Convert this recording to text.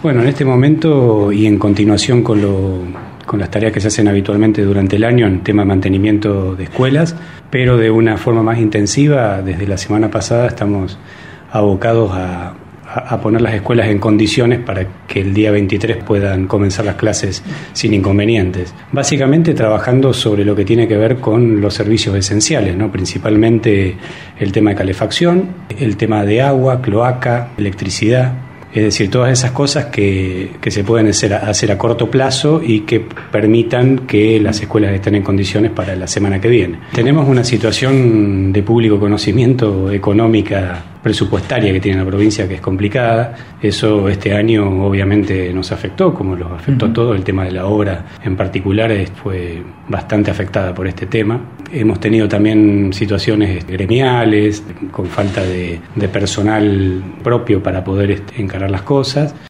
Bueno, en este momento y en continuación con las tareas que se hacen habitualmente durante el año en tema de mantenimiento de escuelas, pero de una forma más intensiva, desde la semana pasada estamos abocados a poner las escuelas en condiciones para que el día 23 puedan comenzar las clases sin inconvenientes. Básicamente trabajando sobre lo que tiene que ver con los servicios esenciales, ¿no? Principalmente el tema de calefacción, el tema de agua, cloaca, electricidad. Es decir, todas esas cosas que se pueden hacer a corto plazo y que permitan que las escuelas estén en condiciones para la semana que viene. Tenemos una situación de público conocimiento económica presupuestaria que tiene la provincia que es complicada. Eso este año obviamente nos afectó, como los afectó a todo. El tema de la obra en particular fue bastante afectada por este tema. Hemos tenido también situaciones gremiales, con falta de personal propio para poder encarar las cosas.